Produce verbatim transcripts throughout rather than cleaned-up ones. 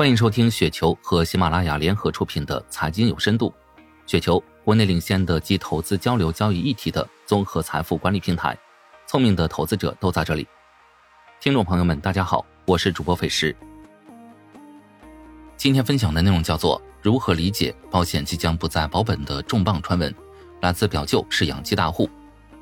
欢迎收听雪球和喜马拉雅联合出品的财经有深度。雪球，国内领先的集投资交流交易一体的综合财富管理平台，聪明的投资者都在这里。听众朋友们大家好，我是主播斐石。今天分享的内容叫做如何理解保险即将不再保本的重磅传闻，来自表舅是养鸡大户。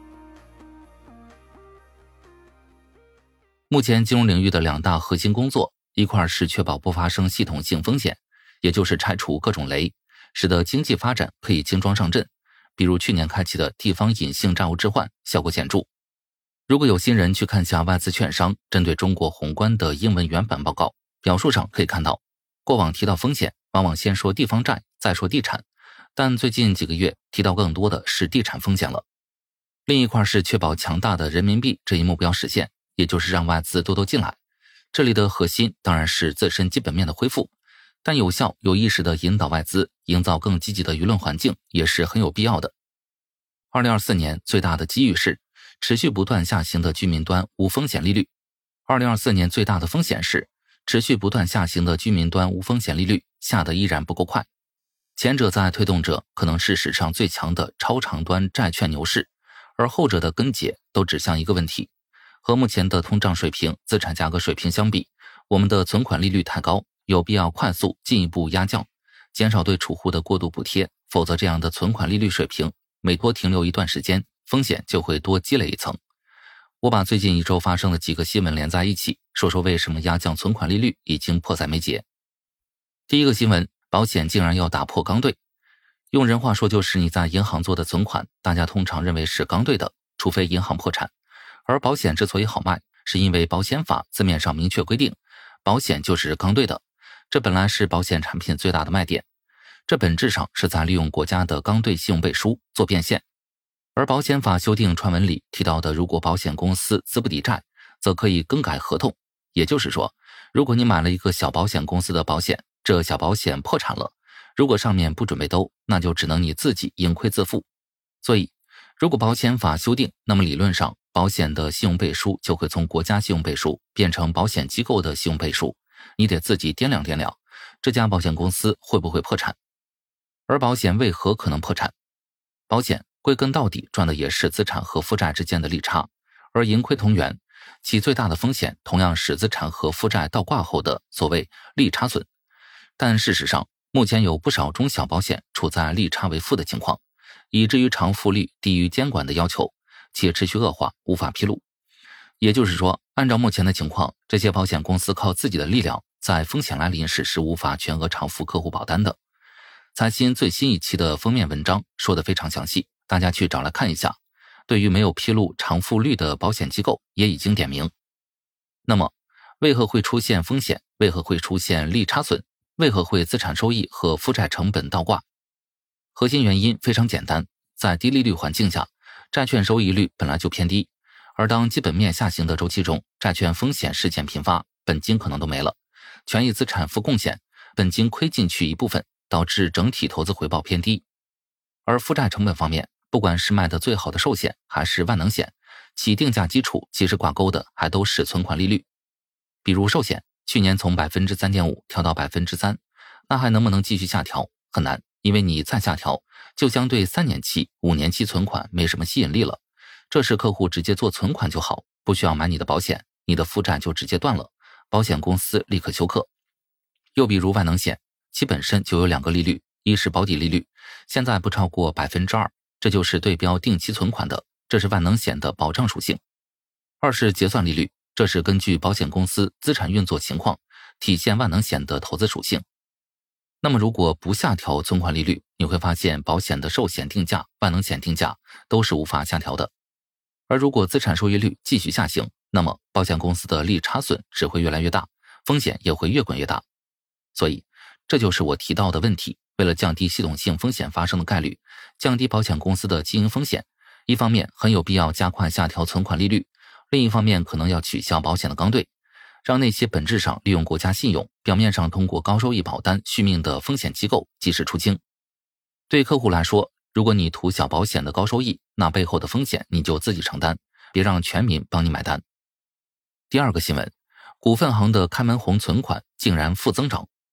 目前金融领域的两大核心工作，一块是确保不发生系统性风险，也就是拆除各种雷，使得经济发展可以轻装上阵，比如去年开启的地方隐性债务置换效果显著。如果有心人去看下外资券商针对中国宏观的英文原版报告，表述上可以看到，过往提到风险往往先说地方债再说地产，但最近几个月提到更多的是地产风险了。另一块是确保强大的人民币这一目标实现，也就是让外资多多进来。这里的核心当然是自身基本面的恢复，但有效有意识地引导外资，营造更积极的舆论环境也是很有必要的。二零二四年最大的机遇是持续不断下行的居民端无风险利率。二零二四年最大的风险是持续不断下行的居民端无风险利率下得依然不够快。前者在推动着可能是史上最强的超长端债券牛市，而后者的根结都指向一个问题，和目前的通胀水平、资产价格水平相比，我们的存款利率太高，有必要快速进一步压降，减少对储户的过度补贴，否则这样的存款利率水平每多停留一段时间，风险就会多积累一层。我把最近一周发生的几个新闻连在一起，说说为什么压降存款利率已经迫在眉睫。第一个新闻，保险竟然要打破刚兑。用人话说就是你在银行做的存款，大家通常认为是刚兑的，除非银行破产。而保险之所以好卖，是因为保险法字面上明确规定，保险就是刚兑的，这本来是保险产品最大的卖点。这本质上是在利用国家的刚兑信用背书做变现。而保险法修订传闻里提到的，如果保险公司资不抵债，则可以更改合同。也就是说，如果你买了一个小保险公司的保险，这小保险破产了，如果上面不准备兜，那就只能你自己盈亏自负。所以如果保险法修订，那么理论上保险的信用背书就会从国家信用背书变成保险机构的信用背书，你得自己掂量掂量这家保险公司会不会破产。而保险为何可能破产？保险归根到底赚的也是资产和负债之间的利差，而盈亏同源，其最大的风险同样是资产和负债倒挂后的所谓利差损。但事实上，目前有不少中小保险处在利差为负的情况，以至于偿付率低于监管的要求，且持续恶化，无法披露。也就是说，按照目前的情况，这些保险公司靠自己的力量，在风险来临时是无法全额偿付客户保单的。财新最新一期的封面文章说得非常详细，大家去找来看一下。对于没有披露偿付率的保险机构也已经点名。那么为何会出现风险？为何会出现利差损？为何会资产收益和负债成本倒挂？核心原因非常简单，在低利率环境下，债券收益率本来就偏低，而当基本面下行的周期中，债券风险事件频发，本金可能都没了，权益资产负贡献，本金亏进去一部分，导致整体投资回报偏低。而负债成本方面，不管是卖的最好的寿险还是万能险，其定价基础其实挂钩的还都是存款利率。比如寿险去年从 百分之三点五 调到 百分之三， 那还能不能继续下调？很难，因为你再下调，就相对三年期、五年期存款没什么吸引力了。这时客户直接做存款就好，不需要买你的保险，你的负债就直接断了，保险公司立刻休克。又比如万能险，其本身就有两个利率，一是保底利率，现在不超过 百分之二， 这就是对标定期存款的，这是万能险的保障属性。二是结算利率，这是根据保险公司资产运作情况体现万能险的投资属性。那么如果不下调存款利率，你会发现保险的寿险定价、万能险定价都是无法下调的。而如果资产收益率继续下行，那么保险公司的利差损只会越来越大，风险也会越滚越大。所以这就是我提到的问题，为了降低系统性风险发生的概率，降低保险公司的经营风险，一方面很有必要加快下调存款利率，另一方面可能要取消保险的刚兑，让那些本质上利用国家信用，表面上通过高收益保单续命的风险机构及时出清。对客户来说，如果你图小保险的高收益，那背后的风险你就自己承担，别让全民帮你买单。第二个新闻，股份行的开门红存款竟然负增长。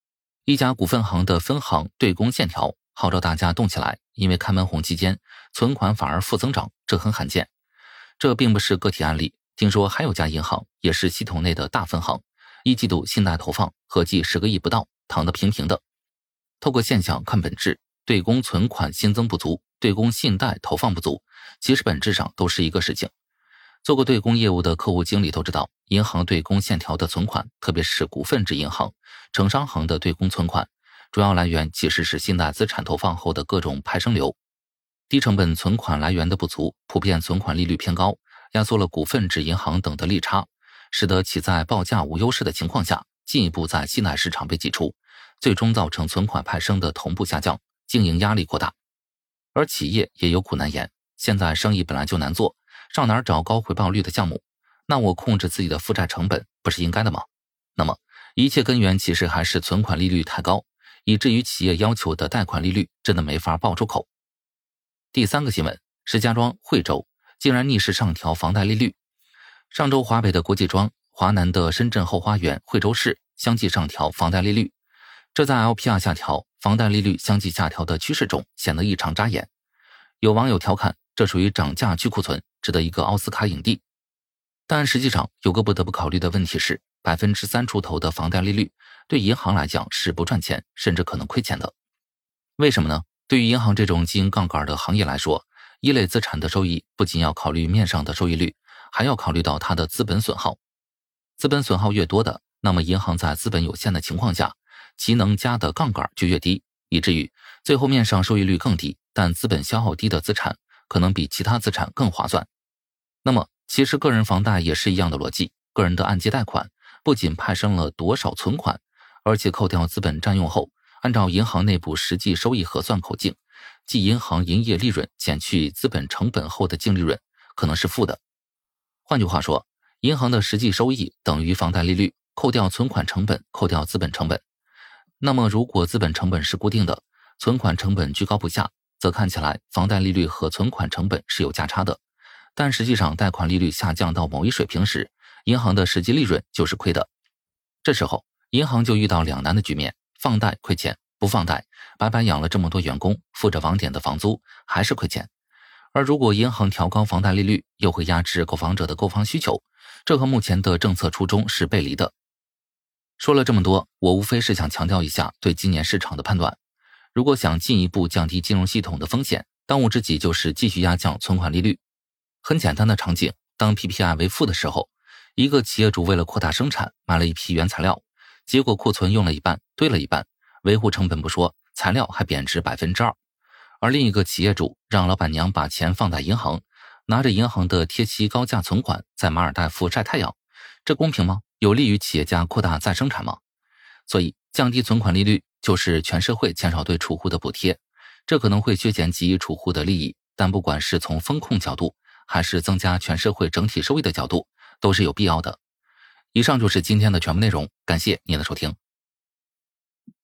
一家股份行的分行对公限调，号召大家动起来，因为开门红期间存款反而负增长，这很罕见。这并不是个体案例，听说还有家银行也是系统内的大分行，一季度信贷投放合计十个亿不到，躺得平平的。透过现象看本质，对公存款新增不足，对公信贷投放不足，其实本质上都是一个事情。做过对公业务的客户经理都知道，银行对公限调的存款，特别是股份制银行、城商行的对公存款，主要来源其实是信贷资产投放后的各种派生流。低成本存款来源的不足，普遍存款利率偏高，压缩了股份制银行等的利差，使得其在报价无优势的情况下，进一步在信贷市场被挤出，最终造成存款派生的同步下降，经营压力扩大。而企业也有苦难言，现在生意本来就难做，上哪儿找高回报率的项目？那我控制自己的负债成本不是应该的吗？那么一切根源其实还是存款利率太高，以至于企业要求的贷款利率真的没法爆出口。第三个新闻，石家庄、惠州竟然逆势上调房贷利率。上周华北的国际庄、华南的深圳后花园、惠州市相继上调房贷利率，这在 L P R 下调、房贷利率相继下调的趋势中显得异常扎眼。有网友调侃，这属于涨价去库存，值得一个奥斯卡影帝。但实际上有个不得不考虑的问题是， 百分之三 出头的房贷利率对银行来讲是不赚钱，甚至可能亏钱的。为什么呢？对于银行这种经营杠杆的行业来说，一类资产的收益不仅要考虑面上的收益率，还要考虑到它的资本损耗。资本损耗越多的，那么银行在资本有限的情况下，其能加的杠杆就越低，以至于最后面上收益率更低，但资本消耗低的资产可能比其他资产更划算。那么其实个人房贷也是一样的逻辑，个人的按揭贷款不仅派生了多少存款，而且扣掉资本占用后，按照银行内部实际收益核算口径，即银行营业利润减去资本成本后的净利润可能是负的。换句话说，银行的实际收益等于房贷利率扣掉存款成本扣掉资本成本。那么如果资本成本是固定的，存款成本居高不下，则看起来房贷利率和存款成本是有价差的，但实际上贷款利率下降到某一水平时，银行的实际利润就是亏的。这时候银行就遇到两难的局面，放贷亏钱，不放贷白白养了这么多员工，付着网点的房租还是亏钱。而如果银行调高房贷利率，又会压制购房者的购房需求，这和目前的政策初衷是背离的。说了这么多，我无非是想强调一下对今年市场的判断。如果想进一步降低金融系统的风险，当务之急就是继续压降存款利率。很简单的场景，当 P P I 为负的时候，一个企业主为了扩大生产，买了一批原材料，结果库存用了一半，堆了一半，维护成本不说，材料还贬值 百分之二。 而另一个企业主让老板娘把钱放在银行，拿着银行的贴息高价存款在马尔代夫晒太阳，这公平吗？有利于企业家扩大再生产吗？所以降低存款利率就是全社会减少对储户的补贴，这可能会削减给予储户的利益，但不管是从风控角度还是增加全社会整体收益的角度，都是有必要的。以上就是今天的全部内容，感谢您的收听。